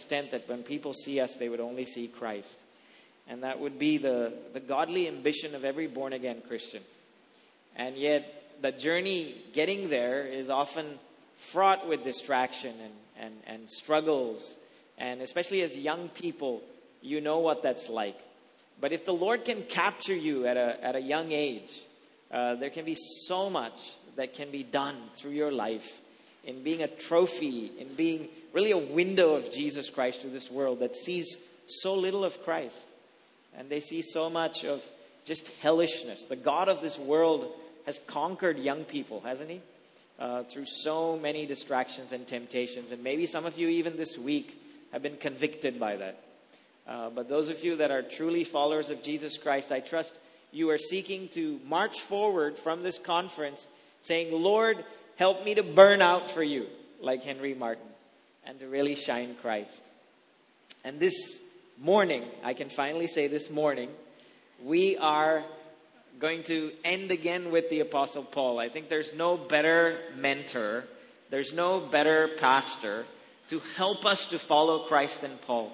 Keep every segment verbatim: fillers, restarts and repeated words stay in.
extent that when people see us, they would only see Christ. And that would be the, the godly ambition of every born-again Christian. And yet, the journey getting there is often fraught with distraction and, and, and struggles. And especially as young people, you know what that's like. But if the Lord can capture you at a, at a young age, uh, there can be so much that can be done through your life in being a trophy, in being really a window of Jesus Christ to this world that sees so little of Christ. And they see so much of just hellishness. The God of this world has conquered young people, hasn't he? Uh, through so many distractions and temptations. And maybe some of you even this week have been convicted by that. Uh, but those of you that are truly followers of Jesus Christ, I trust you are seeking to march forward from this conference saying, Lord, help me to burn out for you, like Henry Martin, and to really shine Christ. And this morning, I can finally say this morning, we are going to end again with the Apostle Paul. I think there's no better mentor, there's no better pastor to help us to follow Christ than Paul.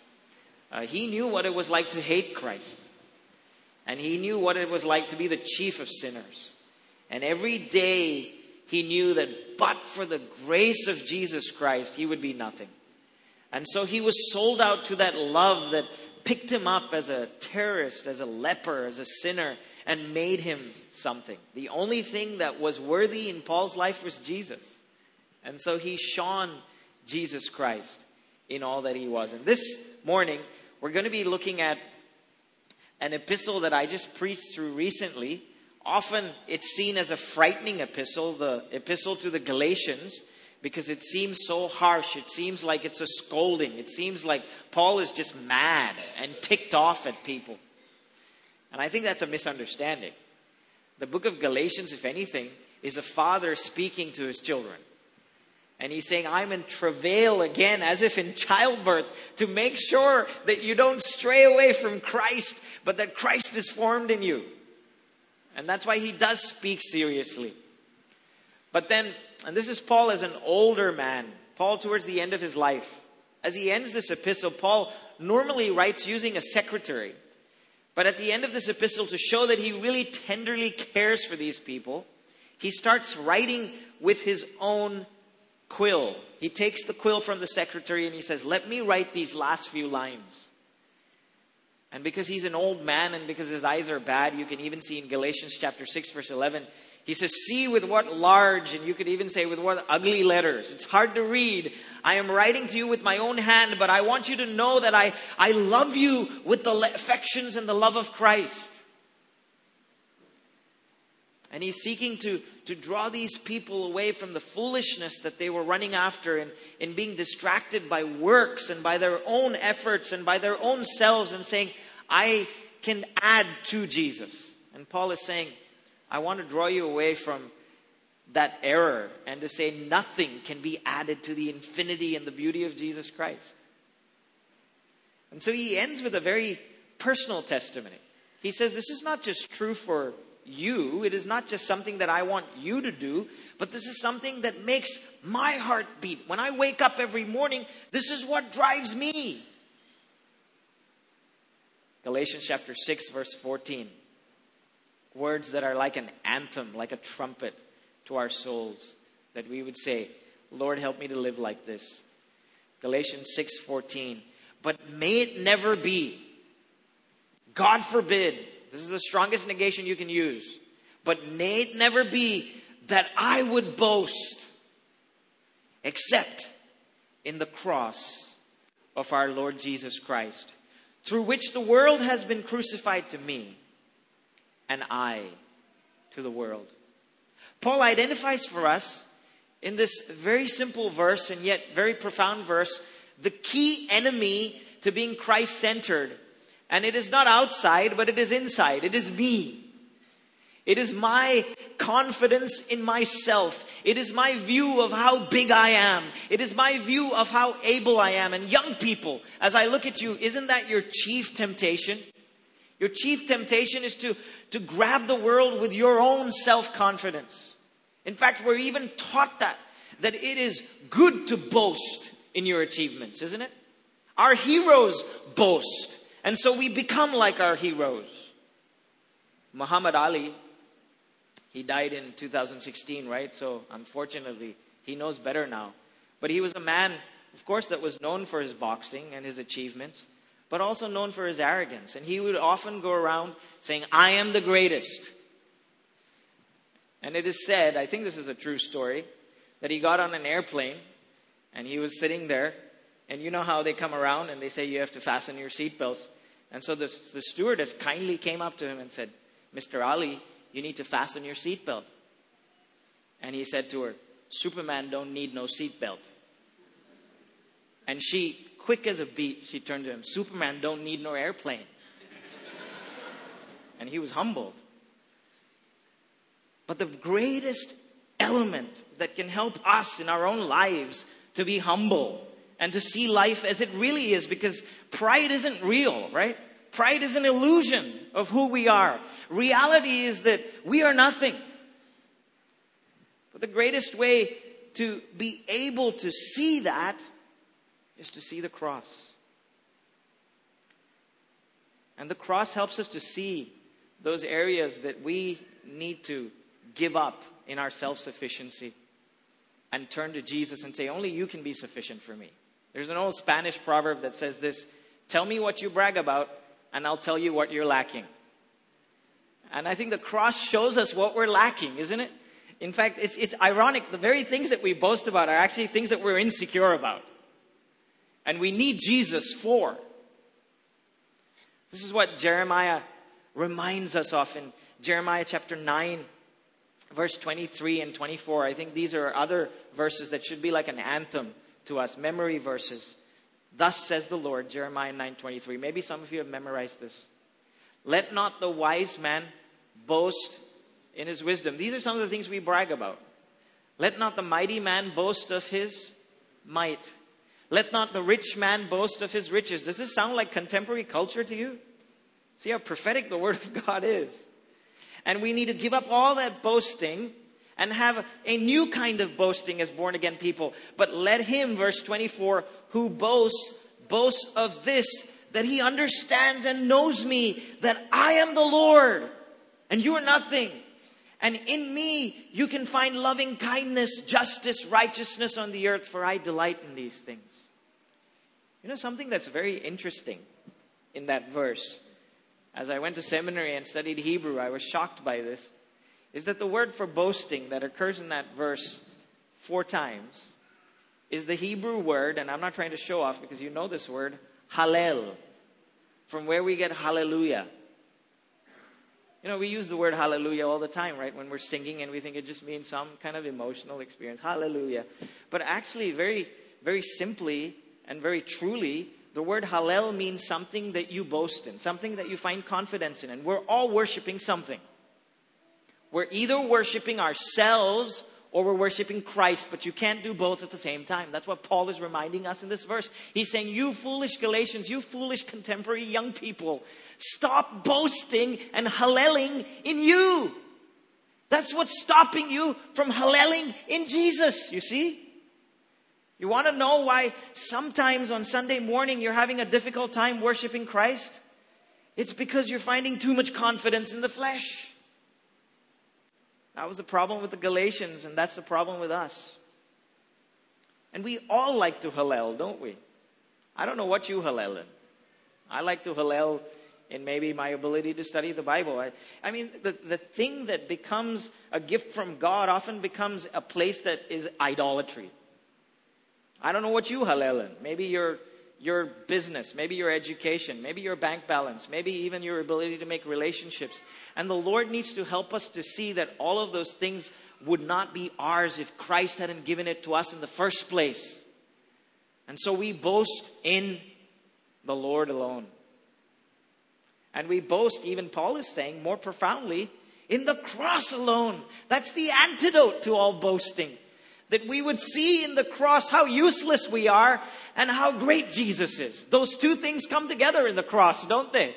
Uh, he knew what it was like to hate Christ. And he knew what it was like to be the chief of sinners. And every day he knew that but for the grace of Jesus Christ, he would be nothing. And so he was sold out to that love that picked him up as a terrorist, as a leper, as a sinner, and made him something. The only thing that was worthy in Paul's life was Jesus. And so he shone Jesus Christ in all that he was. And this morning, we're going to be looking at an epistle that I just preached through recently. Often it's seen as a frightening epistle, the epistle to the Galatians, because it seems so harsh. It seems like it's a scolding. It seems like Paul is just mad and ticked off at people. And I think that's a misunderstanding. The book of Galatians, if anything, is a father speaking to his children. And he's saying, I'm in travail again, as if in childbirth, to make sure that you don't stray away from Christ, but that Christ is formed in you. And that's why he does speak seriously. But then, and this is Paul as an older man, Paul towards the end of his life. As he ends this epistle, Paul normally writes using a secretary. But at the end of this epistle, to show that he really tenderly cares for these people, he starts writing with his own quill. He takes the quill from the secretary and he says, let me write these last few lines. And because he's an old man and because his eyes are bad, you can even see in Galatians chapter six, verse eleven, he says, see with what large, and you could even say with what ugly letters. It's hard to read. I am writing to you with my own hand, but I want you to know that I, I love you with the affections and the love of Christ. And he's seeking to, to draw these people away from the foolishness that they were running after and in being distracted by works and by their own efforts and by their own selves, and saying, I can add to Jesus. And Paul is saying, I want to draw you away from that error and to say nothing can be added to the infinity and the beauty of Jesus Christ. And so he ends with a very personal testimony. He says, this is not just true for you. It is not just something that I want you to do, but this is something that makes my heart beat. When I wake up every morning, this is what drives me. Galatians chapter six, verse fourteen. Words that are like an anthem, like a trumpet to our souls, that we would say, Lord, help me to live like this. Galatians six fourteen. But may it never be, God forbid, this is the strongest negation you can use, but may it never be that I would boast except in the cross of our Lord Jesus Christ, through which the world has been crucified to me, and I to the world. Paul identifies for us in this very simple verse and yet very profound verse the key enemy to being Christ-centered. And it is not outside, but it is inside. It is me. It is my confidence in myself. It is my view of how big I am. It is my view of how able I am. And young people, as I look at you, isn't that your chief temptation? Your chief temptation is to, to grab the world with your own self-confidence. In fact, we're even taught that, that it is good to boast in your achievements, isn't it? Our heroes boast. And so we become like our heroes. Muhammad Ali, he died in two thousand sixteen, right? So unfortunately, he knows better now. But he was a man, of course, that was known for his boxing and his achievements, but also known for his arrogance. And he would often go around saying, I am the greatest. And it is said, I think this is a true story, that he got on an airplane and he was sitting there. And you know how they come around and they say you have to fasten your seatbelts. And so the, the stewardess kindly came up to him and said, Mister Ali, you need to fasten your seatbelt. And he said to her, Superman don't need no seatbelt. And she, quick as a beat, she turned to him, Superman don't need no airplane. And he was humbled. But the greatest element that can help us in our own lives to be humble and to see life as it really is, because pride isn't real, right? Pride is an illusion of who we are. Reality is that we are nothing. But the greatest way to be able to see that is to see the cross. And the cross helps us to see those areas that we need to give up in our self-sufficiency and turn to Jesus and say, only you can be sufficient for me. There's an old Spanish proverb that says this, tell me what you brag about and I'll tell you what you're lacking. And I think the cross shows us what we're lacking, isn't it? In fact, it's, it's ironic. The very things that we boast about are actually things that we're insecure about. And we need Jesus for. This is what Jeremiah reminds us of in Jeremiah chapter nine, verse twenty-three and twenty-four. I think these are other verses that should be like an anthem to us, memory verses. Thus says the Lord, Jeremiah nine twenty-three. Maybe some of you have memorized this. Let not the wise man boast in his wisdom. These are some of the things we brag about. Let not the mighty man boast of his might. Let not the rich man boast of his riches. Does this sound like contemporary culture to you? See how prophetic the word of God is. And we need to give up all that boasting and have a new kind of boasting as born again people. But let him, verse twenty-four, who boasts, boast of this, that he understands and knows me, that I am the Lord and you are nothing. And in me you can find loving kindness, justice, righteousness on the earth, for I delight in these things. You know something that's very interesting in that verse? As I went to seminary and studied Hebrew, I was shocked by this. Is that the word for boasting that occurs in that verse four times is the Hebrew word, and I'm not trying to show off because you know this word, hallel, from where we get hallelujah. You know, we use the word hallelujah all the time, right? When we're singing and we think it just means some kind of emotional experience. Hallelujah. But actually, very, very simply and very truly, the word hallel means something that you boast in, something that you find confidence in. And we're all worshiping something. We're either worshiping ourselves or we're worshiping Christ, but you can't do both at the same time. That's what Paul is reminding us in this verse. He's saying, you foolish Galatians, you foolish contemporary young people, stop boasting and halleling in you. That's what's stopping you from halleling in Jesus, you see? You want to know why sometimes on Sunday morning you're having a difficult time worshiping Christ? It's because you're finding too much confidence in the flesh. That was the problem with the Galatians, and that's the problem with us. And we all like to hallel, don't we? I don't know what you hallel in. I like to hallel in maybe my ability to study the Bible. I, I mean, the, the thing that becomes a gift from God often becomes a place that is idolatry. I don't know what you hallel in. Maybe your, your business, maybe your education, maybe your bank balance, maybe even your ability to make relationships. And the Lord needs to help us to see that all of those things would not be ours if Christ hadn't given it to us in the first place. And so we boast in the Lord alone. And we boast, even Paul is saying more profoundly, in the cross alone. That's the antidote to all boasting. That we would see in the cross how useless we are and how great Jesus is. Those two things come together in the cross, don't they?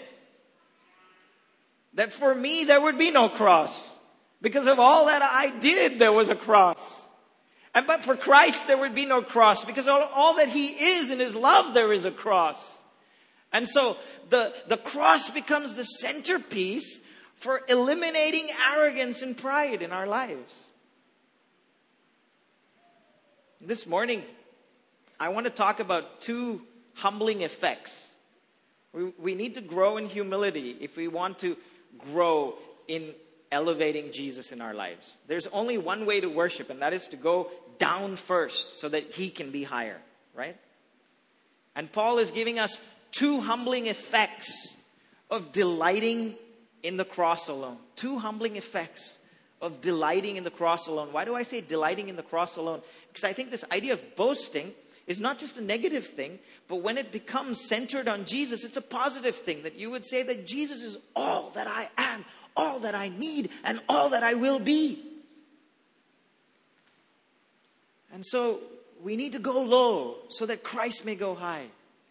That for me, there would be no cross. Because of all that I did, there was a cross. And but for Christ, there would be no cross, because all, all that he is in his love, there is a cross. And so the, the cross becomes the centerpiece for eliminating arrogance and pride in our lives. This morning, I want to talk about two humbling effects. We, we need to grow in humility if we want to grow in elevating Jesus in our lives. There's only one way to worship, and that is to go down first so that he can be higher, right? And Paul is giving us two humbling effects of delighting in the cross alone. Two humbling effects of delighting in the cross alone. Why do I say delighting in the cross alone? Because I think this idea of boasting is not just a negative thing, but when it becomes centered on Jesus, it's a positive thing. That you would say that Jesus is all that I am, all that I need, and all that I will be. And so we need to go low so that Christ may go high.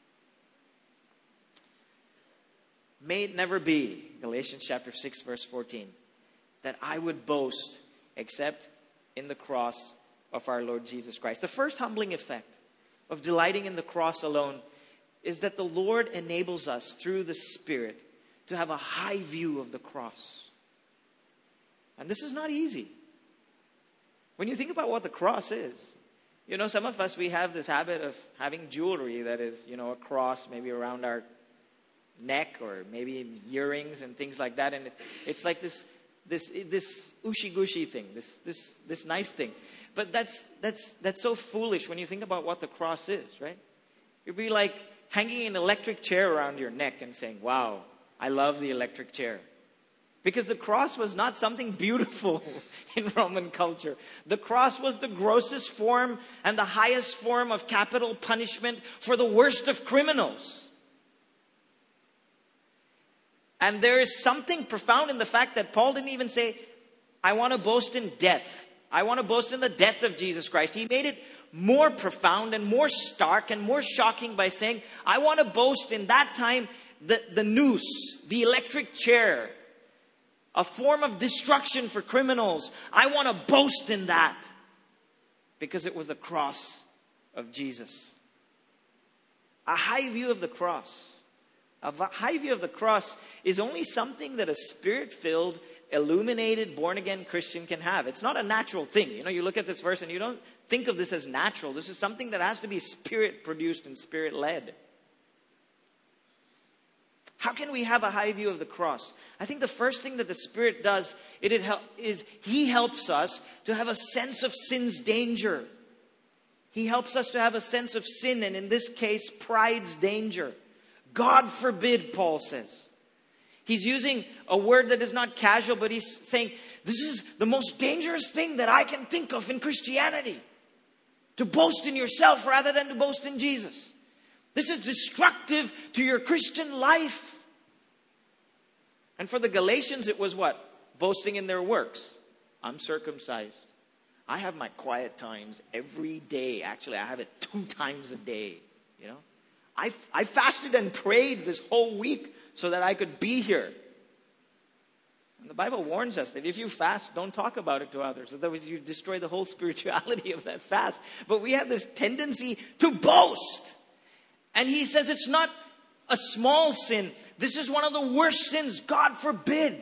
May it never be, Galatians chapter six, verse fourteen, that I would boast except in the cross of our Lord Jesus Christ. The first humbling effect of delighting in the cross alone is that the Lord enables us through the Spirit to have a high view of the cross. And this is not easy. When you think about what the cross is, you know, some of us, we have this habit of having jewelry that is, you know, a cross maybe around our neck or maybe earrings and things like that. And it, it's like this this this ushy-gushy thing, this this this nice thing. But that's that's that's so foolish when you think about what the cross is, right? It'd be like hanging an electric chair around your neck and saying, wow, I love the electric chair. Because the cross was not something beautiful in Roman culture. The cross was the grossest form and the highest form of capital punishment for the worst of criminals. And there is something profound in the fact that Paul didn't even say, I want to boast in death. I want to boast in the death of Jesus Christ. He made it more profound and more stark and more shocking by saying, I want to boast in that time the, the noose, the electric chair, a form of destruction for criminals. I want to boast in that because it was the cross of Jesus. A high view of the cross. A high view of the cross is only something that a spirit-filled, illuminated, born-again Christian can have. It's not a natural thing. You know, you look at this verse and you don't think of this as natural. This is something that has to be spirit-produced and spirit-led. How can we have a high view of the cross? I think the first thing that the Spirit does it, it help, is He helps us to have a sense of sin's danger. He helps us to have a sense of sin, and in this case, pride's danger. God forbid, Paul says. He's using a word that is not casual, but he's saying, this is the most dangerous thing that I can think of in Christianity. To boast in yourself rather than to boast in Jesus. This is destructive to your Christian life. And for the Galatians, it was what? Boasting in their works. I'm circumcised. I have my quiet times every day. Actually, I have it two times a day. You know? I, I fasted and prayed this whole week so that I could be here. And the Bible warns us that if you fast, don't talk about it to others. Otherwise, you destroy the whole spirituality of that fast. But we have this tendency to boast. And he says it's not a small sin. This is one of the worst sins. God forbid.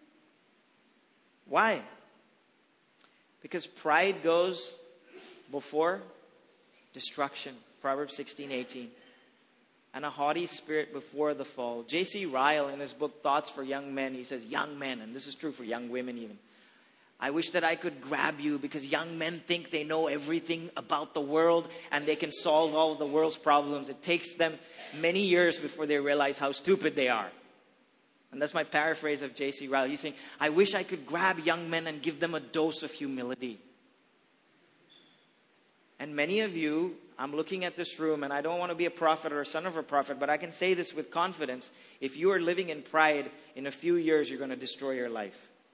Why? Because pride goes before destruction. Proverbs sixteen eighteen. And a haughty spirit before the fall. J C Ryle, in his book Thoughts for Young Men, he says, young men, and this is true for young women even. I wish that I could grab you because young men think they know everything about the world and they can solve all of the world's problems. It takes them many years before they realize how stupid they are. And that's my paraphrase of J C Ryle. He's saying, I wish I could grab young men and give them a dose of humility. And many of you, I'm looking at this room and I don't want to be a prophet or a son of a prophet, but I can say this with confidence. If you are living in pride, in a few years you're going to destroy your life.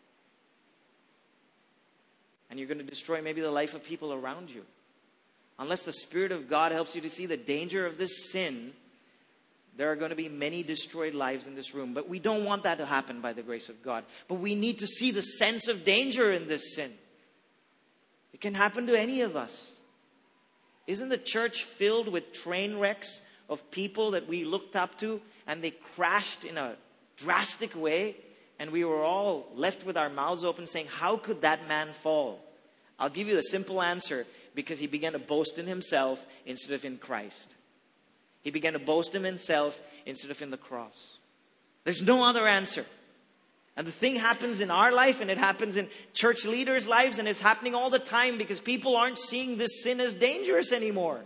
And you're going to destroy maybe the life of people around you. Unless the Spirit of God helps you to see the danger of this sin, there are going to be many destroyed lives in this room. But we don't want that to happen by the grace of God. But we need to see the sense of danger in this sin. It can happen to any of us. Isn't the church filled with train wrecks of people that we looked up to and they crashed in a drastic way and we were all left with our mouths open saying, how could that man fall? I'll give you the simple answer, because he began to boast in himself instead of in Christ. He began to boast in himself instead of in the cross. There's no other answer. And the thing happens in our life, and it happens in church leaders' lives, and it's happening all the time because people aren't seeing this sin as dangerous anymore.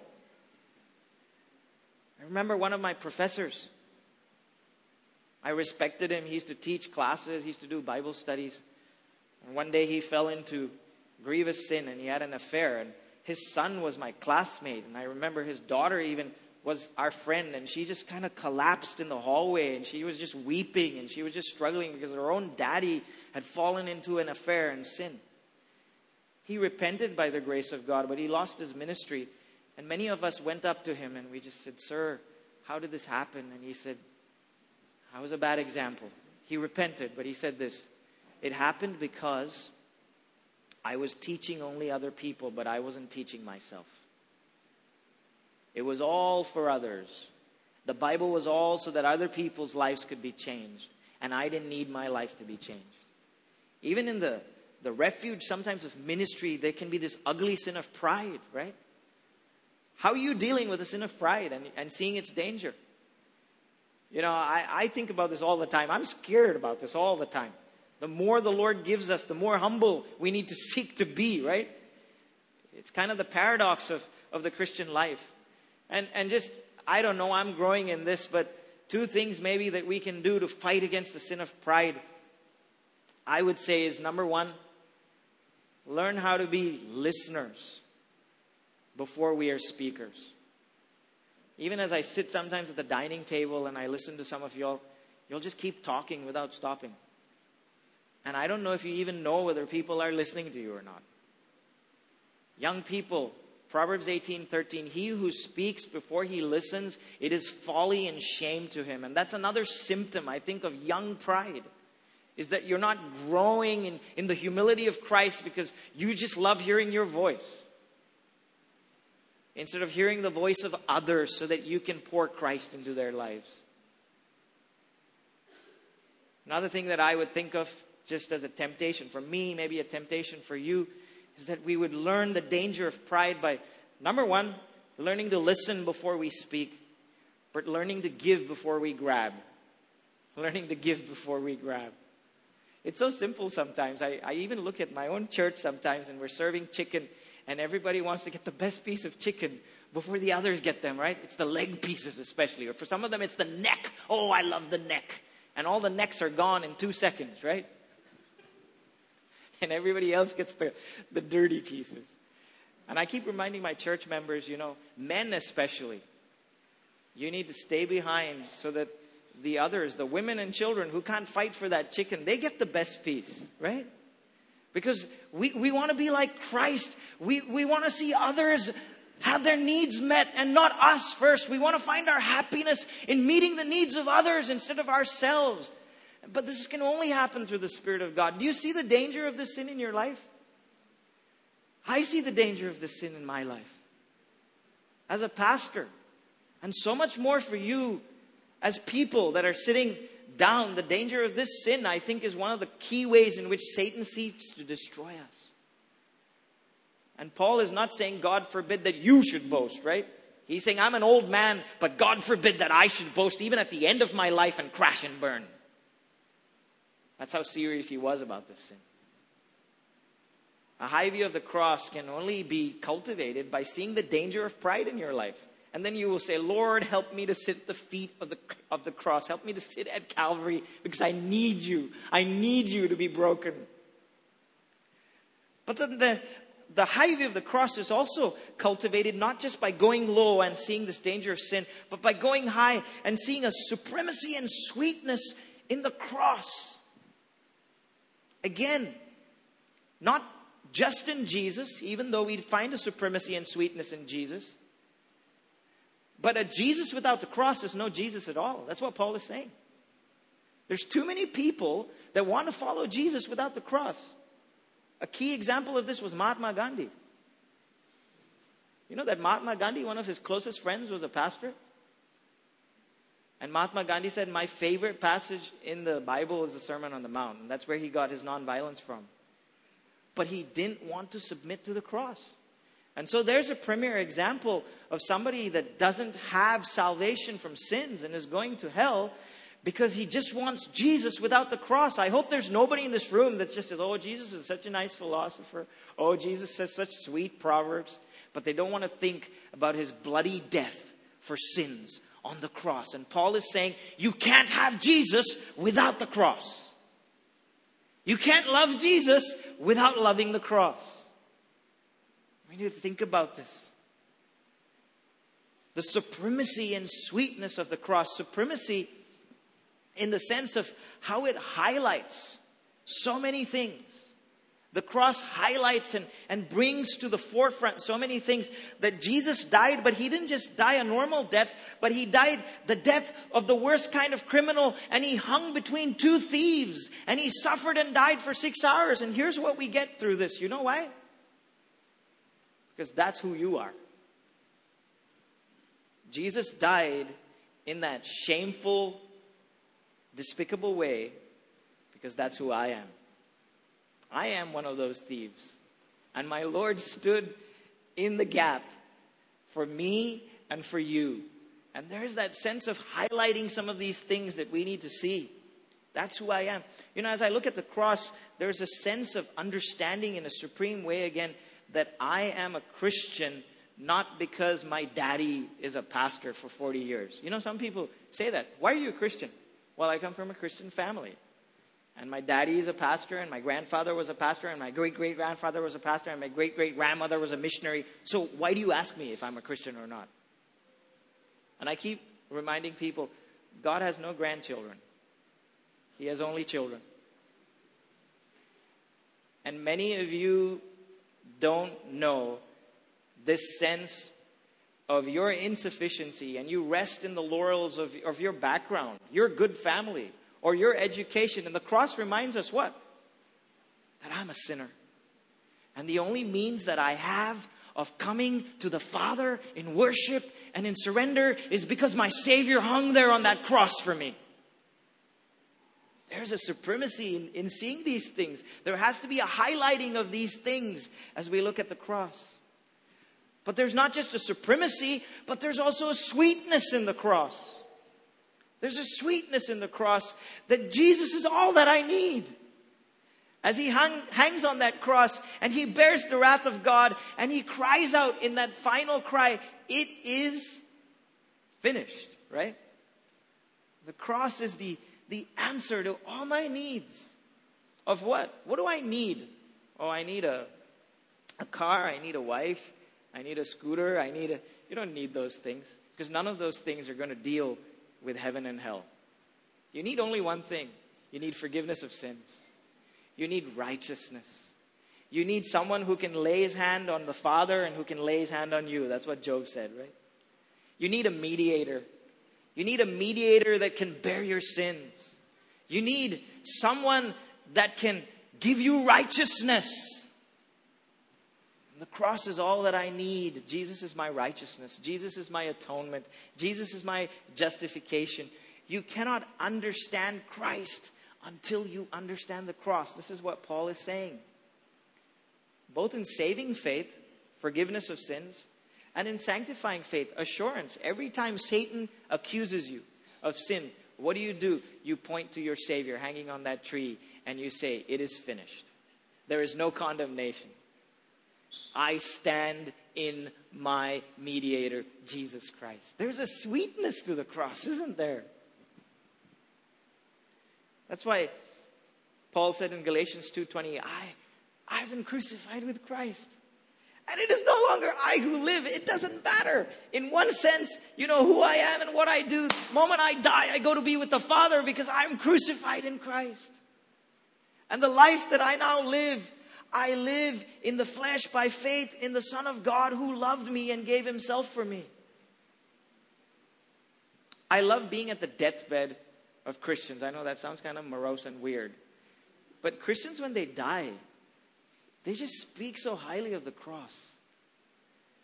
I remember one of my professors. I respected him. He used to teach classes. He used to do Bible studies. And one day he fell into grievous sin and he had an affair. And his son was my classmate. And I remember his daughter even was our friend. And she just kind of collapsed in the hallway. And she was just weeping. And she was just struggling because her own daddy had fallen into an affair and sin. He repented by the grace of God, but he lost his ministry. And many of us went up to him and we just said, "Sir, how did this happen?" And he said, "I was a bad example." He repented, but he said this: "It happened because I was teaching only other people, but I wasn't teaching myself. It was all for others. The Bible was all so that other people's lives could be changed. And I didn't need my life to be changed." Even in the, the refuge sometimes of ministry, there can be this ugly sin of pride, right? How are you dealing with the sin of pride and, and seeing its danger? You know, I, I think about this all the time. I'm scared about this all the time. The more the Lord gives us, the more humble we need to seek to be, right? It's kind of the paradox of, of the Christian life. And, and just, I don't know, I'm growing in this, but two things maybe that we can do to fight against the sin of pride, I would say, is number one, learn how to be listeners before we are speakers. Even as I sit sometimes at the dining table and I listen to some of y'all, you'll just keep talking without stopping. And I don't know if you even know whether people are listening to you or not. Young people, Proverbs eighteen thirteen, he who speaks before he listens, it is folly and shame to him. And that's another symptom, I think, of young pride, is that you're not growing in, in the humility of Christ because you just love hearing your voice, instead of hearing the voice of others so that you can pour Christ into their lives. Another thing that I would think of just as a temptation for me, maybe a temptation for you, is that we would learn the danger of pride by, number one, learning to listen before we speak, but learning to give before we grab. Learning to give before we grab. It's so simple sometimes. I, I even look at my own church sometimes and we're serving chicken and everybody wants to get the best piece of chicken before the others get them, right? It's the leg pieces especially. Or for some of them, it's the neck. Oh, I love the neck. And all the necks are gone in two seconds, right? And everybody else gets the, the dirty pieces. And I keep reminding my church members, you know, men especially, you need to stay behind so that the others, the women and children who can't fight for that chicken, they get the best piece, right? Because we, we want to be like Christ. We, we want to see others have their needs met and not us first. We want to find our happiness in meeting the needs of others instead of ourselves. But this can only happen through the Spirit of God. Do you see the danger of this sin in your life? I see the danger of this sin in my life as a pastor. And so much more for you as people that are sitting down. The danger of this sin, I think, is one of the key ways in which Satan seeks to destroy us. And Paul is not saying, God forbid that you should boast, right? He's saying, I'm an old man, but God forbid that I should boast even at the end of my life and crash and burn. That's how serious he was about this sin. A high view of the cross can only be cultivated by seeing the danger of pride in your life. And then you will say, Lord, help me to sit at the feet of the, of the cross. Help me to sit at Calvary because I need you. I need you to be broken. But then the, the high view of the cross is also cultivated not just by going low and seeing this danger of sin, but by going high and seeing a supremacy and sweetness in the cross. Again, not just in Jesus, even though we find a supremacy and sweetness in Jesus. But a Jesus without the cross is no Jesus at all. That's what Paul is saying. There's too many people that want to follow Jesus without the cross. A key example of this was Mahatma Gandhi. You know that Mahatma Gandhi, one of his closest friends, was a pastor? And Mahatma Gandhi said, my favorite passage in the Bible is the Sermon on the Mount. And that's where he got his nonviolence from. But he didn't want to submit to the cross. And so there's a premier example of somebody that doesn't have salvation from sins and is going to hell because he just wants Jesus without the cross. I hope there's nobody in this room that just says, oh, Jesus is such a nice philosopher. Oh, Jesus says such sweet proverbs. But they don't want to think about his bloody death for sins on the cross. And Paul is saying, you can't have Jesus without the cross. You can't love Jesus without loving the cross. We need to think about this. The supremacy and sweetness of the cross. Supremacy in the sense of how it highlights so many things. The cross highlights and, and brings to the forefront so many things. That Jesus died, but he didn't just die a normal death, but he died the death of the worst kind of criminal. And he hung between two thieves. And he suffered and died for six hours. And here's what we get through this. You know why? Because that's who you are. Jesus died in that shameful, despicable way because that's who I am. I am one of those thieves. And my Lord stood in the gap for me and for you. And there's that sense of highlighting some of these things that we need to see. That's who I am. You know, as I look at the cross, there's a sense of understanding in a supreme way again that I am a Christian not because my daddy is a pastor for forty years. You know, some people say that. Why are you a Christian? Well, I come from a Christian family. And my daddy is a pastor, and my grandfather was a pastor, and my great-great-grandfather was a pastor, and my great-great-grandmother was a missionary. So why do you ask me if I'm a Christian or not? And I keep reminding people, God has no grandchildren. He has only children. And many of you don't know this sense of your insufficiency, and you rest in the laurels of, of your background, your good family, or your education. And the cross reminds us what? That I'm a sinner. And the only means that I have of coming to the Father in worship and in surrender is because my Savior hung there on that cross for me. There's a supremacy in, in seeing these things. There has to be a highlighting of these things as we look at the cross. But there's not just a supremacy, but there's also a sweetness in the cross. There's a sweetness in the cross that Jesus is all that I need. As he hung, hangs on that cross and he bears the wrath of God and he cries out in that final cry, it is finished, right? The cross is the The answer to all my needs. Of what? What do I need? Oh, I need a, a car. I need a wife. I need a scooter. I need a... You don't need those things. Because none of those things are going to deal with heaven and hell. You need only one thing. You need forgiveness of sins. You need righteousness. You need someone who can lay his hand on the Father and who can lay his hand on you. That's what Job said, right? You need a mediator. You need a mediator that can bear your sins. You need someone that can give you righteousness. The cross is all that I need. Jesus is my righteousness. Jesus is my atonement. Jesus is my justification. You cannot understand Christ until you understand the cross. This is what Paul is saying. Both in saving faith, forgiveness of sins, and in sanctifying faith, assurance. Every time Satan accuses you of sin, what do you do? You point to your Savior hanging on that tree and you say, it is finished. There is no condemnation. I stand in my mediator, Jesus Christ. There's a sweetness to the cross, isn't there? That's why Paul said in Galatians two twenty, I, I've been crucified with Christ. And it is no longer I who live. It doesn't matter. In one sense, you know who I am and what I do. The moment I die, I go to be with the Father because I'm crucified in Christ. And the life that I now live, I live in the flesh by faith in the Son of God who loved me and gave himself for me. I love being at the deathbed of Christians. I know that sounds kind of morose and weird. But Christians, when they die, they just speak so highly of the cross.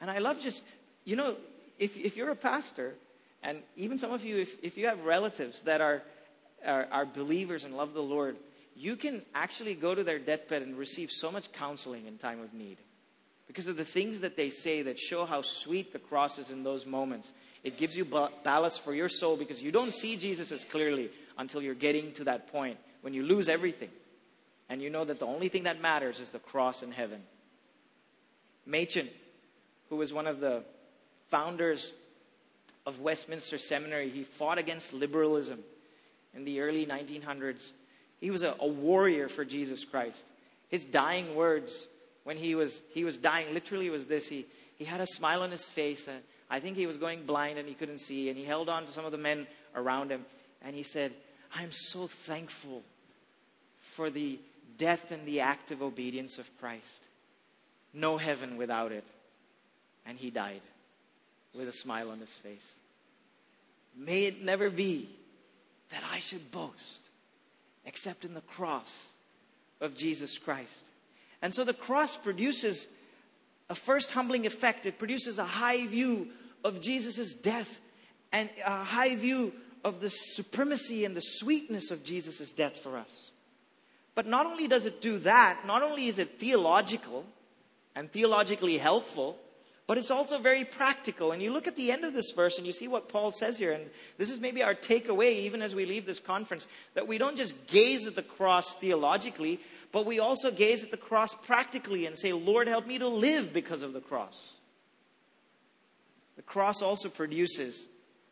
And I love just, you know, if if you're a pastor, and even some of you, if, if you have relatives that are, are are believers and love the Lord, you can actually go to their deathbed and receive so much counseling in time of need. Because of the things that they say that show how sweet the cross is in those moments. It gives you ballast for your soul because you don't see Jesus as clearly until you're getting to that point when you lose everything. And you know that the only thing that matters is the cross in heaven. Machen, who was one of the founders of Westminster Seminary, he fought against liberalism in the early nineteen hundreds. He was a, a warrior for Jesus Christ. His dying words when he was he was dying literally was this. He, he had a smile on his face. And I think he was going blind and he couldn't see. And he held on to some of the men around him. And he said, I'm so thankful for the death and the active obedience of Christ. No heaven without it. And he died with a smile on his face. May it never be that I should boast except in the cross of Jesus Christ. And so the cross produces a first humbling effect. It produces a high view of Jesus' death and a high view of the supremacy and the sweetness of Jesus' death for us. But not only does it do that, not only is it theological and theologically helpful, but it's also very practical. And you look at the end of this verse and you see what Paul says here. And this is maybe our takeaway even as we leave this conference. That we don't just gaze at the cross theologically, but we also gaze at the cross practically and say, Lord, help me to live because of the cross. The cross also produces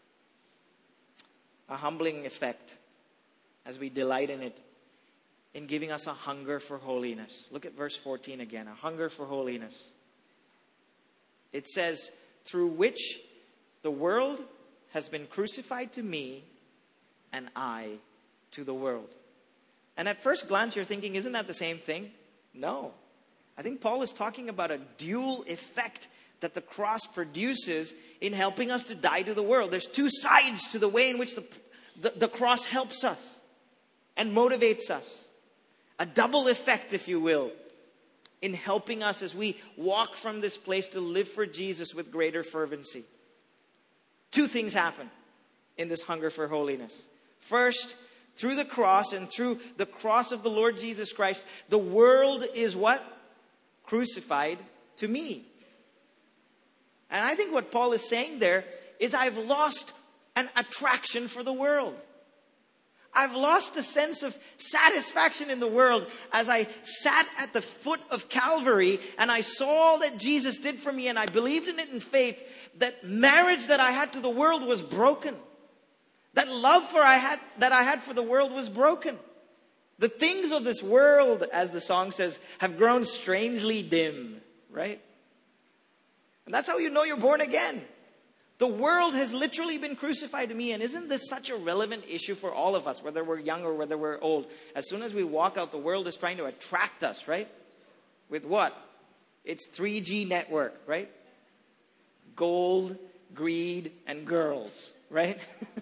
a humbling effect as we delight in it, in giving us a hunger for holiness. Look at verse fourteen again, a hunger for holiness. It says, through which the world has been crucified to me and I to the world. And at first glance, you're thinking, isn't that the same thing? No. I think Paul is talking about a dual effect that the cross produces in helping us to die to the world. There's two sides to the way in which the, the, the cross helps us and motivates us. A double effect, if you will, in helping us as we walk from this place to live for Jesus with greater fervency. Two things happen in this hunger for holiness. First, through the cross and through the cross of the Lord Jesus Christ, the world is what? Crucified to me. And I think what Paul is saying there is I've lost an attraction for the world. I've lost a sense of satisfaction in the world as I sat at the foot of Calvary and I saw all that Jesus did for me and I believed in it in faith. That marriage that I had to the world was broken. That love for I had that I had for the world was broken. The things of this world, as the song says, have grown strangely dim, right? And that's how you know you're born again. The world has literally been crucified to me. And isn't this such a relevant issue for all of us, whether we're young or whether we're old? As soon as we walk out, the world is trying to attract us, right? With what? It's three G network, right? Gold, greed, and girls, right?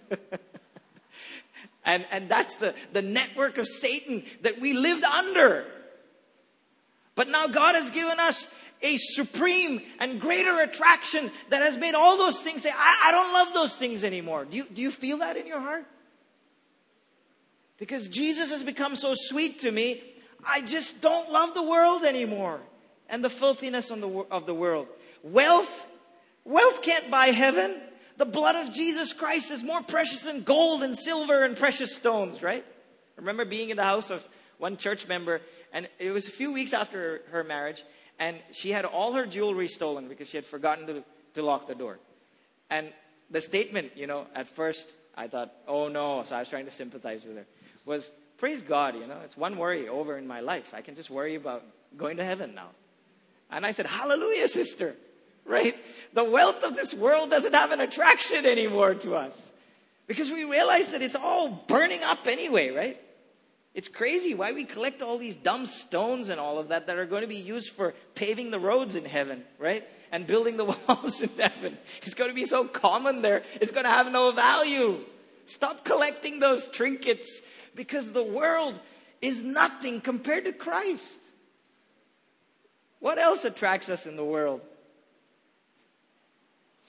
and and that's the, the network of Satan that we lived under. But now God has given us a supreme and greater attraction that has made all those things say, I, I don't love those things anymore. Do you, do you feel that in your heart? Because Jesus has become so sweet to me, I just don't love the world anymore. And the filthiness on the, of the world. Wealth, wealth can't buy heaven. The blood of Jesus Christ is more precious than gold and silver and precious stones, right? I remember being in the house of one church member, and it was a few weeks after her marriage, and she had all her jewelry stolen because she had forgotten to, to lock the door. And the statement, you know, at first I thought, oh no, so I was trying to sympathize with her, was, praise God, you know, it's one worry over in my life. I can just worry about going to heaven now. And I said, hallelujah, sister, right? The wealth of this world doesn't have an attraction anymore to us. Because we realize that it's all burning up anyway, right? It's crazy why we collect all these dumb stones and all of that that are going to be used for paving the roads in heaven, right? And building the walls in heaven. It's going to be so common there. It's going to have no value. Stop collecting those trinkets because the world is nothing compared to Christ. What else attracts us in the world?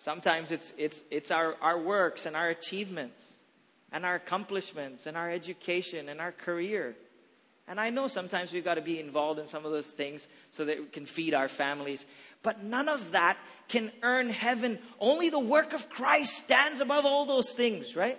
Sometimes it's, it's, it's our, our works and our achievements and our accomplishments and our education and our career. And I know sometimes we've got to be involved in some of those things so that we can feed our families. But none of that can earn heaven. Only the work of Christ stands above all those things, right?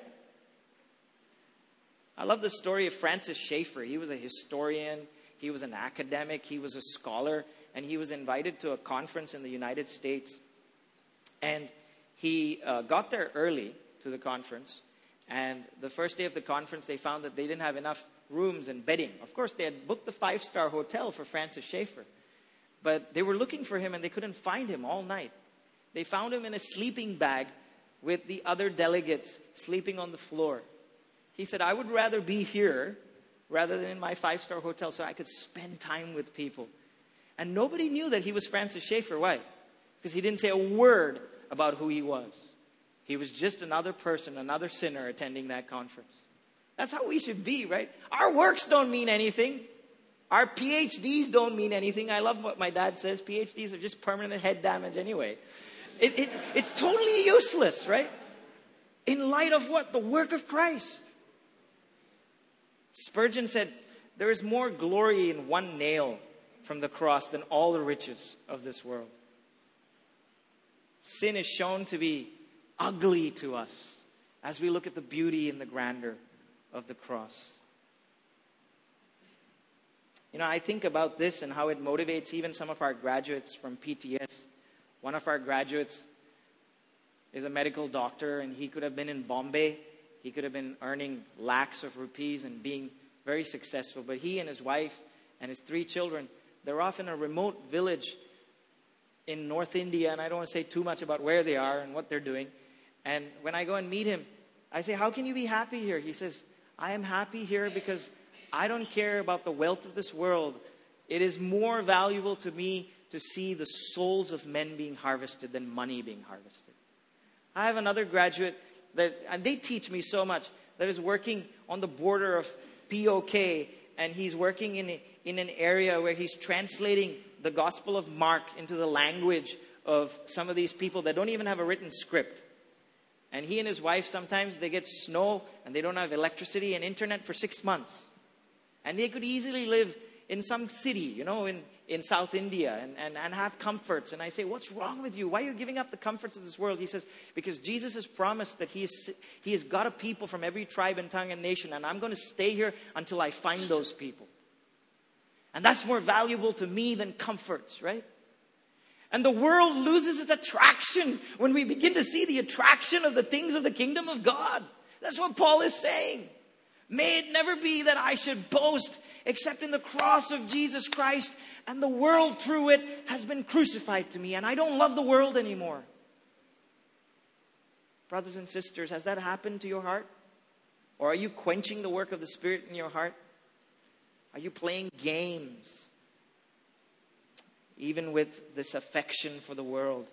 I love the story of Francis Schaeffer. He was a historian. He was an academic. He was a scholar. And he was invited to a conference in the United States. And he uh, got there early to the conference. And the first day of the conference, they found that they didn't have enough rooms and bedding. Of course, they had booked the five-star hotel for Francis Schaeffer. But they were looking for him and they couldn't find him all night. They found him in a sleeping bag with the other delegates sleeping on the floor. He said, I would rather be here rather than in my five-star hotel so I could spend time with people. And nobody knew that he was Francis Schaeffer. Why? Because he didn't say a word about who he was. He was just another person, another sinner attending that conference. That's how we should be, right? Our works don't mean anything. Our P H Ds don't mean anything. I love what my dad says. P H Ds are just permanent head damage anyway. It, it, it's totally useless, right? In light of what? The work of Christ. Spurgeon said, there is more glory in one nail from the cross than all the riches of this world. Sin is shown to be ugly to us as we look at the beauty and the grandeur of the cross. You know, I think about this and how it motivates even some of our graduates from P T S. One of our graduates is a medical doctor, and he could have been in Bombay. He could have been earning lakhs of rupees and being very successful. But he and his wife and his three children, they're off in a remote village in North India. And I don't want to say too much about where they are and what they're doing. And when I go and meet him, I say, how can you be happy here? He says, I am happy here because I don't care about the wealth of this world. It is more valuable to me to see the souls of men being harvested than money being harvested. I have another graduate that, and they teach me so much, that is working on the border of P O K, and he's working in, a, in an area where he's translating the Gospel of Mark into the language of some of these people that don't even have a written script. And he and his wife, sometimes they get snow and they don't have electricity and internet for six months. And they could easily live in some city, you know, in, in South India and, and, and have comforts. And I say, what's wrong with you? Why are you giving up the comforts of this world? He says, because Jesus has promised that he, is, he has got a people from every tribe and tongue and nation. And I'm going to stay here until I find those people. And that's more valuable to me than comforts, right? And the world loses its attraction when we begin to see the attraction of the things of the kingdom of God. That's what Paul is saying. May it never be that I should boast except in the cross of Jesus Christ, and the world through it has been crucified to me, and I don't love the world anymore. Brothers and sisters, has that happened to your heart? Or are you quenching the work of the Spirit in your heart? Are you playing games, even with this affection for the world?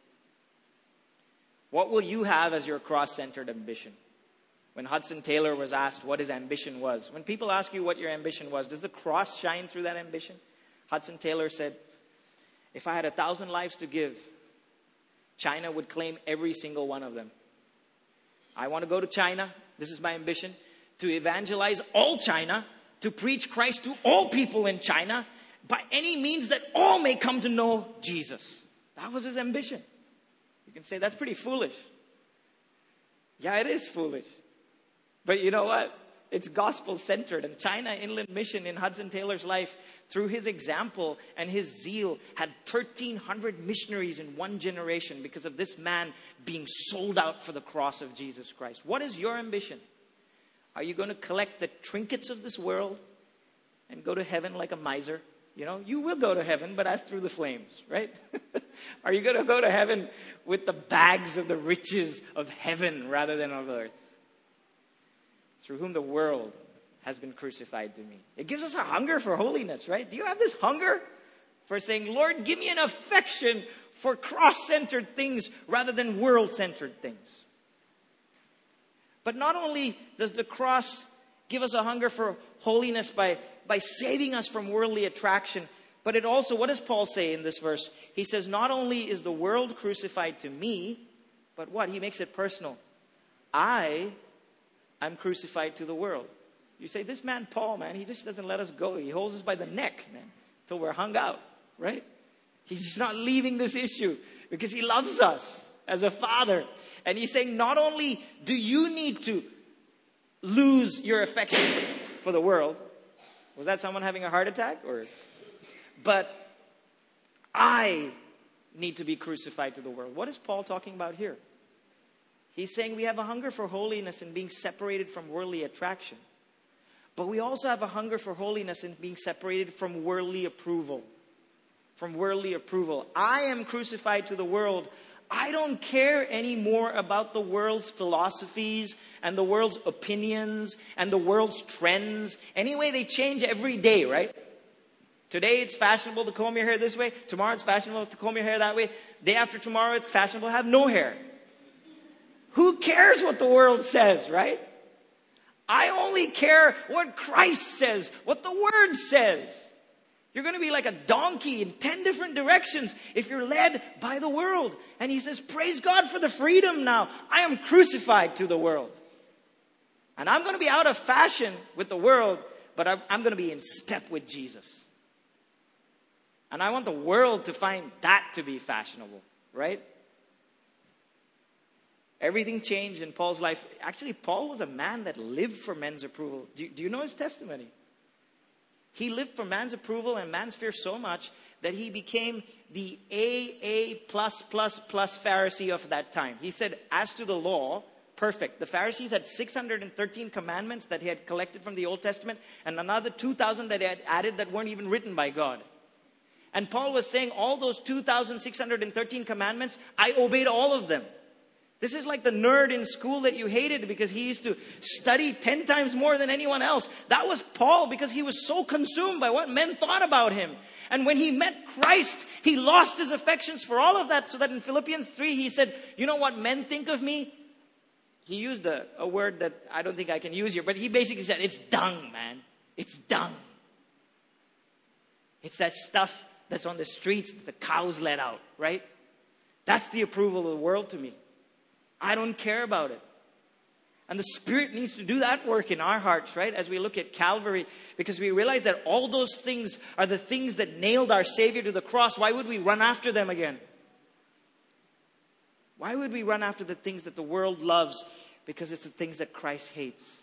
What will you have as your cross-centered ambition? When Hudson Taylor was asked what his ambition was, when people ask you what your ambition was, does the cross shine through that ambition? Hudson Taylor said, if I had a thousand lives to give, China would claim every single one of them. I want to go to China. This is my ambition, to evangelize all China, to preach Christ to all people in China, by any means that all may come to know Jesus. That was his ambition. You can say that's pretty foolish. Yeah, it is foolish. But you know what? It's gospel-centered. And China Inland Mission in Hudson Taylor's life, through his example and his zeal, had thirteen hundred missionaries in one generation because of this man being sold out for the cross of Jesus Christ. What is your ambition? Are you going to collect the trinkets of this world and go to heaven like a miser? You know, you will go to heaven, but as through the flames, right? Are you going to go to heaven with the bags of the riches of heaven rather than of earth? Through whom the world has been crucified to me. It gives us a hunger for holiness, right? Do you have this hunger for saying, Lord, give me an affection for cross-centered things rather than world-centered things? But not only does the cross give us a hunger for holiness by, by saving us from worldly attraction, but it also, what does Paul say in this verse? He says, not only is the world crucified to me, But what? He makes it personal. I am crucified to the world. You say, this man Paul, man, he just doesn't let us go. He holds us by the neck, man, till we're hung out, right? He's just not leaving this issue because he loves us as a father. And he's saying, not only do you need to lose your affection for the world. Was that someone having a heart attack? Or, but I need to be crucified to the world. What is Paul talking about here? He's saying we have a hunger for holiness and being separated from worldly attraction. But we also have a hunger for holiness and being separated from worldly approval. From worldly approval. I am crucified to the world. I don't care anymore about the world's philosophies and the world's opinions and the world's trends. Anyway, they change every day, right? Today it's fashionable to comb your hair this way. Tomorrow it's fashionable to comb your hair that way. Day after tomorrow it's fashionable to have no hair. Who cares what the world says, right? I only care what Christ says, what the Word says. You're going to be like a donkey in ten different directions if you're led by the world. And he says, praise God for the freedom now. I am crucified to the world. And I'm going to be out of fashion with the world, but I'm, I'm going to be in step with Jesus. And I want the world to find that to be fashionable, right? Everything changed in Paul's life. Actually, Paul was a man that lived for men's approval. Do you, do you know his testimony? He lived for man's approval and man's fear so much that he became the A A plus plus plus Pharisee of that time. He said, as to the law, perfect. The Pharisees had six hundred thirteen commandments that he had collected from the Old Testament and another two thousand that he had added that weren't even written by God. And Paul was saying all those two thousand six hundred thirteen commandments, I obeyed all of them. This is like the nerd in school that you hated because he used to study ten times more than anyone else. That was Paul because he was so consumed by what men thought about him. And when he met Christ, he lost his affections for all of that. So that in Philippians three, he said, you know what men think of me? He used a, a word that I don't think I can use here, but he basically said, it's dung, man. It's dung. It's that stuff that's on the streets that the cows let out, right? That's the approval of the world to me. I don't care about it. And the Spirit needs to do that work in our hearts, right? As we look at Calvary, because we realize that all those things are the things that nailed our Savior to the cross. Why would we run after them again? Why would we run after the things that the world loves? Because it's the things that Christ hates.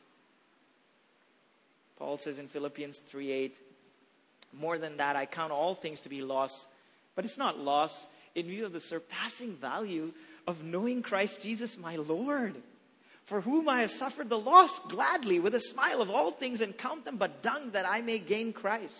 Paul says in Philippians three eight, more than that, I count all things to be loss. But it's not loss in view of the surpassing value of knowing Christ Jesus my Lord, for whom I have suffered the loss gladly with a smile of all things and count them but dung that I may gain Christ.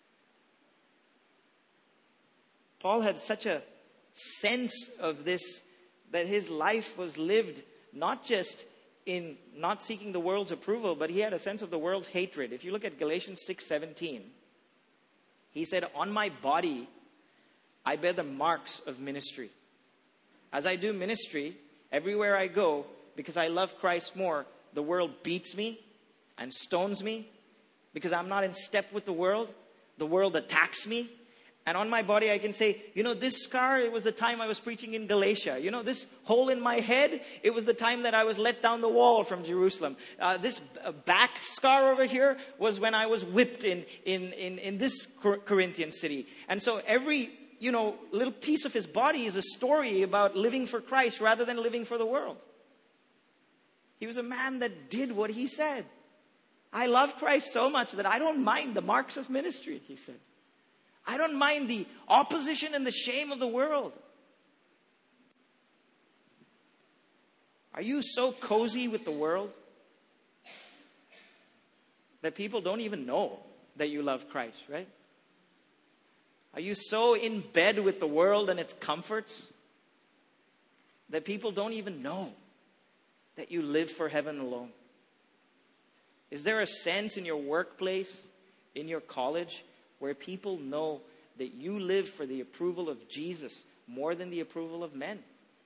Paul had such a sense of this that his life was lived not just in not seeking the world's approval, but he had a sense of the world's hatred. If you look at Galatians six seventeen, he said, on my body I bear the marks of ministry. As I do ministry, everywhere I go, because I love Christ more, the world beats me and stones me because I'm not in step with the world. The world attacks me. And on my body, I can say, you know, this scar, it was the time I was preaching in Galatia. You know, this hole in my head, it was the time that I was let down the wall from Jerusalem. Uh, this back scar over here was when I was whipped in, in, in, in this Corinthian city. And so every you know, little piece of his body is a story about living for Christ rather than living for the world. He was a man that did what he said. I love Christ so much that I don't mind the marks of ministry, he said. I don't mind the opposition and the shame of the world. Are you so cozy with the world that people don't even know that you love Christ, right? Are you so in bed with the world and its comforts that people don't even know that you live for heaven alone? Is there a sense in your workplace, in your college, where people know that you live for the approval of Jesus more than the approval of men?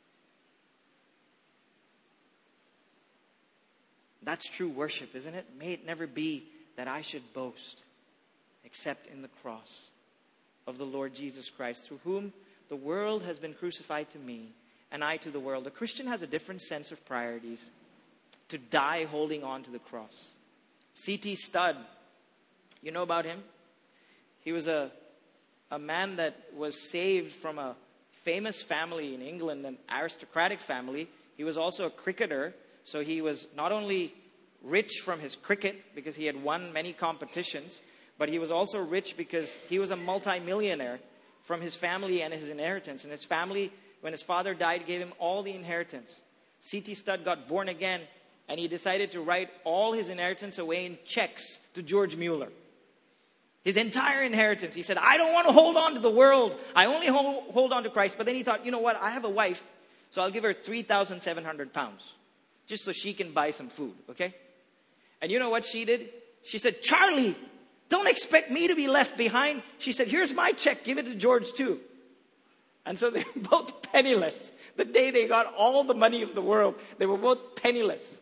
That's true worship, isn't it? May it never be that I should boast except in the cross of the Lord Jesus Christ, through whom the world has been crucified to me an eye to the world. A Christian has a different sense of priorities. To die holding on to the cross. C T Studd, you know about him? He was a, a man that was saved from a famous family in England, an aristocratic family. He was also a cricketer, so he was not only rich from his cricket because he had won many competitions, but he was also rich because he was a multimillionaire from his family and his inheritance. And his family, when his father died, gave him all the inheritance. C T Studd got born again, and he decided to write all his inheritance away in checks to George Mueller. His entire inheritance. He said, I don't want to hold on to the world. I only hold, hold on to Christ. But then he thought, you know what? I have a wife, so I'll give her three thousand seven hundred pounds. Just so she can buy some food, okay? And you know what she did? She said, Charlie, don't expect me to be left behind. She said, here's my check. Give it to George too. And so they were both penniless. The day they got all the money of the world, they were both penniless.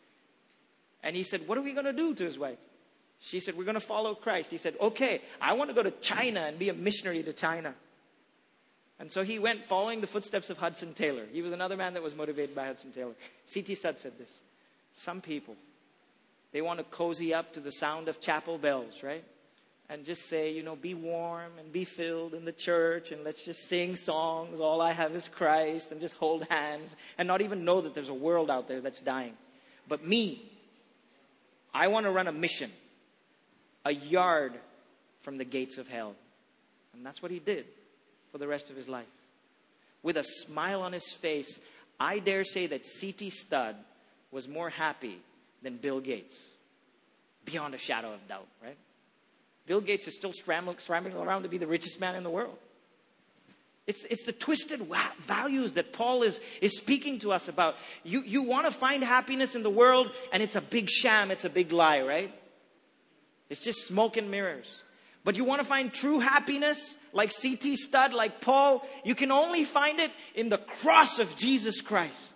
And he said, what are we going to do to his wife? She said, we're going to follow Christ. He said, okay, I want to go to China and be a missionary to China. And so he went following the footsteps of Hudson Taylor. He was another man that was motivated by Hudson Taylor. C T Studd said this. Some people, they want to cozy up to the sound of chapel bells, right? And just say, you know, be warm and be filled in the church and let's just sing songs. All I have is Christ, and just hold hands and not even know that there's a world out there that's dying. But me, I want to run a mission a yard from the gates of hell. And that's what he did for the rest of his life. With a smile on his face, I dare say that C T Studd was more happy than Bill Gates. Beyond a shadow of doubt, right? Bill Gates is still scrambling, scrambling around to be the richest man in the world. It's, it's the twisted wa- values that Paul is, is speaking to us about. You, you want to find happiness in the world, and it's a big sham, it's a big lie, right? It's just smoke and mirrors. But you want to find true happiness, like C T Studd, like Paul, you can only find it in the cross of Jesus Christ.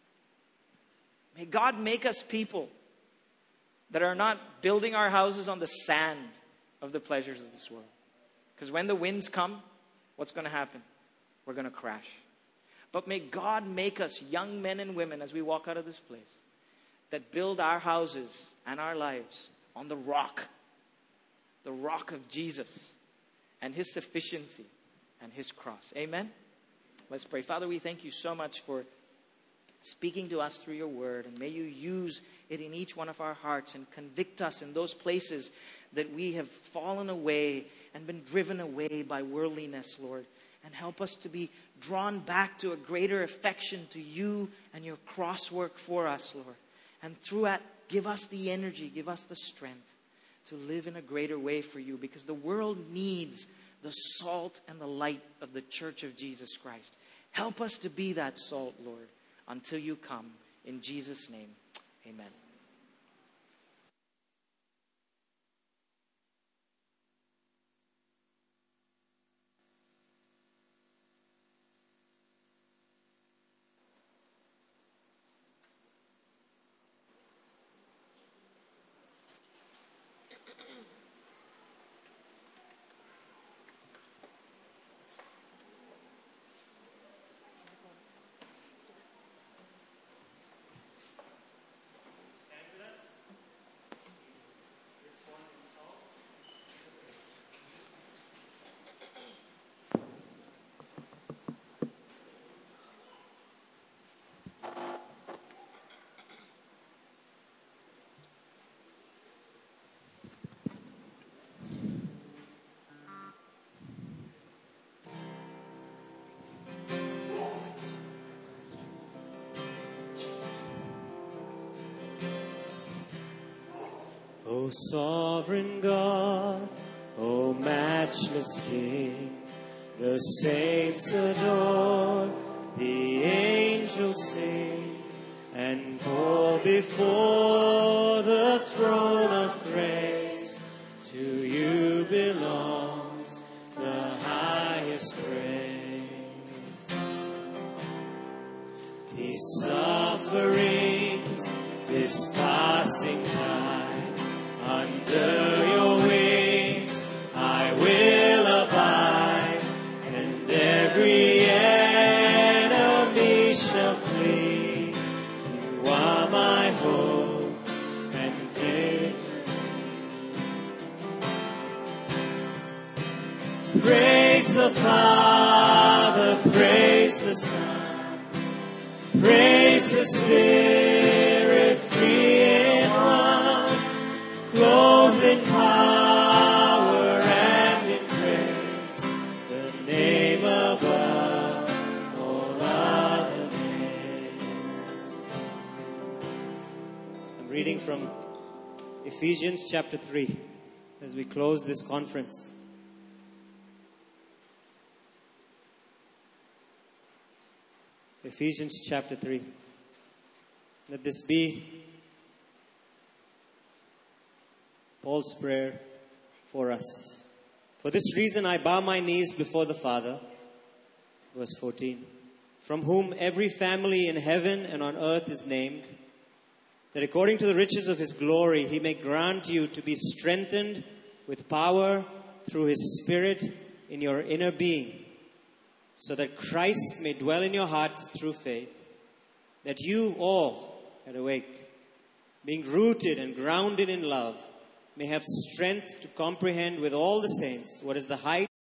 May God make us people that are not building our houses on the sand of the pleasures of this world. Because when the winds come, what's going to happen? We're going to crash. But may God make us young men and women as we walk out of this place that build our houses and our lives on the rock. The rock of Jesus and His sufficiency and His cross. Amen? Let's pray. Father, we thank you so much for speaking to us through your word. And may you use it in each one of our hearts and convict us in those places that we have fallen away and been driven away by worldliness, Lord. And help us to be drawn back to a greater affection to you and your cross work for us, Lord. And through that, give us the energy, give us the strength to live in a greater way for you, because the world needs the salt and the light of the church of Jesus Christ. Help us to be that salt, Lord, until you come. In Jesus' name, amen. O sovereign God, O matchless King, the saints adore, the angels sing, and fall before the throne of grace. To you belongs the highest praise. These sufferings, this passing time, under your wings I will abide, and every enemy Praise the Father, praise the Son, praise the Spirit, three in one, clothed in power and in praise, the name above all other names. I'm reading from Ephesians chapter three as we close this conference. Ephesians chapter three. Let this be Paul's prayer for us. For this reason I bow my knees before the Father. Verse fourteen. From whom every family in heaven and on earth is named, that according to the riches of His glory He may grant you to be strengthened with power through His Spirit in your inner being, so that Christ may dwell in your hearts through faith, that you all, at awake, being rooted and grounded in love, may have strength to comprehend with all the saints what is the height